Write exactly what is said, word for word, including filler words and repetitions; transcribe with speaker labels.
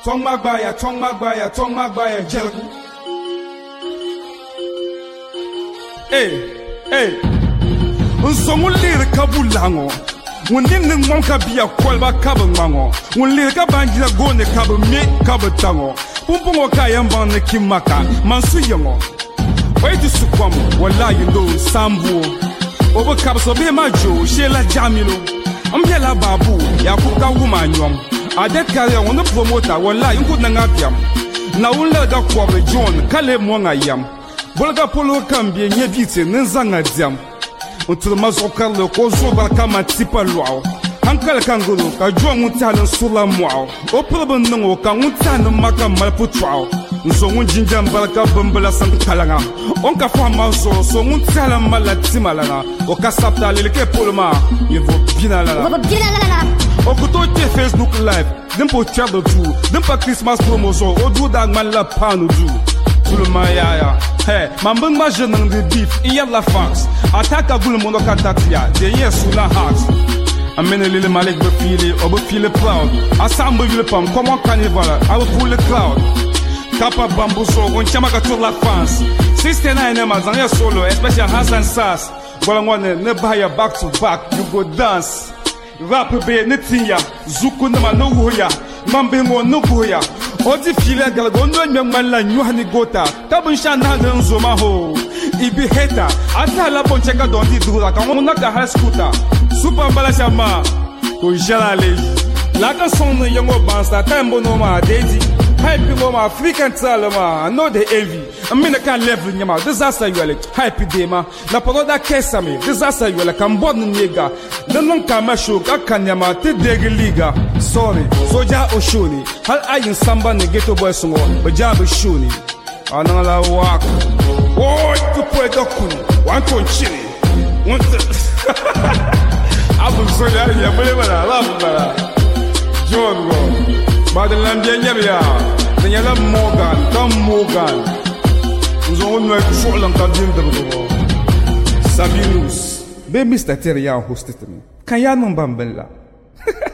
Speaker 1: Tong Magbaya, Tong Magbaya, Tong Magbaya, Jelgu. Hey, hey. Unsomu lere kabulango. Wundin ngom kabia kwalba kabango. Wunlere kabanjina gone kabu me kabatango. Pumpungo kayamba ne kimaka. Mansu yango. Waiti sukwamu, wallahi ndo sambu. Obo kabso be majo, shela jamilo. Mbela babu, ya kuka wumanyom. Adet kare on the promoter, wallahi nkud na ngabiam. Na unla da kwabe John, kale mwanga yam. Bolga polo kambie nye vite, nenzanga diam. Until mazoka le kozo kama tipa luau. Hankal kanguru, ka juan ngutana sula mwao. Oprobo nungo, ka ngutana maka malputrao. Nso ngunjinja mbalaka bambala sankalanga. Onka fama zo, so ngutala malati malanga. Oka sapta leleke polma, yevo bina lala. Okuto te Facebook live, dimpo tiado tu, dimpa Christmas promotion, odu dag man la panu du. Tulma ya ya, hey, mambang ma jenang de beef, iya la fax. Ataka gul mono katatia, de yes la heart. Amene lili malik be fili, obe fili proud. Asambe vile pam, comment carnival, I will pull the cloud. Kapa bambuso, on chama katur la fans. sixty-nine ema zanya solo, especially Hassan Sass. Gola ngwane, ne bahaya back to back, you go dance. Rap be netinya, zuku nama no hoya, mambe mo no hoya. Odi file galgo no nyamman la nyuhani gota, kabun shana nzo maho. Ibi hater, ata la boncheka dondi dura, kamona ka high scooter. Super balashama, ko jala leji. La canson no yango bansa, tembo no ma dedi. Hype no ma African talema, no de envy. I mean I can't level nyama, disaster you like hype dema. La paroda kesa me, disaster you like I'm born nigga. The long kama show, akanyama te dege liga. Sorry, soja oshuni. Hal ayin samba ne ghetto boy songo, bajabu shuni. Anala wak. Oh, tu puedo kuni. One ton chili. One Abu sorry, ya bela, love bela. John go. Madeline Bianyabia, Daniela Morgan, Tom Morgan. Nous avons eu un jour l'entendu de Sabinus. Ben, Mister Terry a hosté. Quand il y a un bambella.